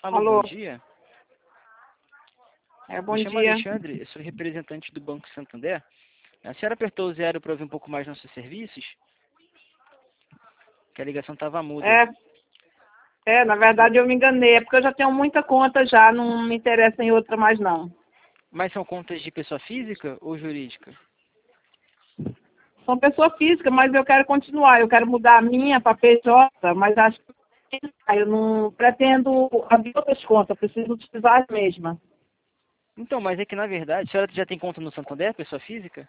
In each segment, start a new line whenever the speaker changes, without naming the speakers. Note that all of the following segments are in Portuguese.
Alô,
Alô.
bom dia.
Bom
Me chamo
dia.
Alexandre, eu sou representante do Banco Santander. A senhora apertou o 0 para ouvir um pouco mais nossos serviços? Que a ligação estava muda.
Na verdade eu me enganei, é porque eu já tenho muita conta já, não me interessa em outra mais não.
Mas são contas de pessoa física ou jurídica?
Sou pessoa física, mas eu quero continuar, eu quero mudar a minha para PJ, mas acho que eu não pretendo abrir outras contas, preciso utilizar as mesmas.
Então, mas é que na verdade, a senhora já tem conta no Santander, pessoa física?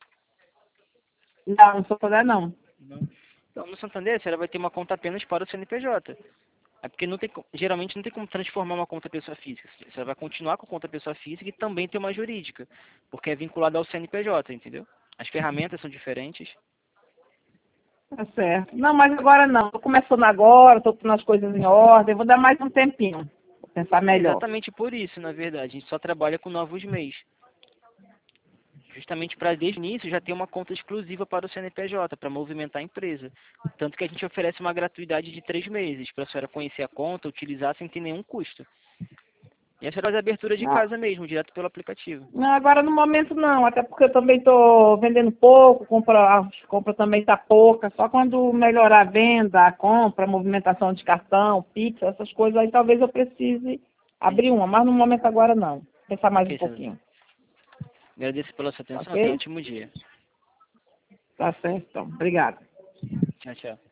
Não sou toda não.
Não. Então, no Santander, a senhora vai ter uma conta apenas para o CNPJ. É porque não tem, geralmente não tem como transformar uma conta pessoa física. Você vai continuar com a conta pessoa física e também ter uma jurídica, porque é vinculada ao CNPJ, entendeu? As ferramentas são diferentes.
Tá certo. Não, mas agora não. Estou começando agora, estou pondo as coisas em ordem, vou dar mais um tempinho, vou pensar
É
melhor.
exatamente por isso, na verdade. A gente só trabalha com novos meios. Justamente para desde o início já ter uma conta exclusiva para o CNPJ, para movimentar a empresa. Tanto que a gente oferece uma gratuidade de 3 meses, para a senhora conhecer a conta, utilizar sem ter nenhum custo. E a senhora faz a abertura de
Não.
casa mesmo, direto pelo aplicativo.
Não, agora no momento não, até porque eu também estou vendendo pouco, a compra também está pouca, só quando melhorar a venda, a compra, a movimentação de cartão, Pix, essas coisas aí talvez eu precise
Sim.
abrir uma, mas no momento agora não. Pensar mais um
Ok, senhora.
pouquinho,
Agradeço pela sua
tá
atenção. Tenha um
ok?
ótimo dia.
Tá certo, então. Obrigada.
Tchau, tchau.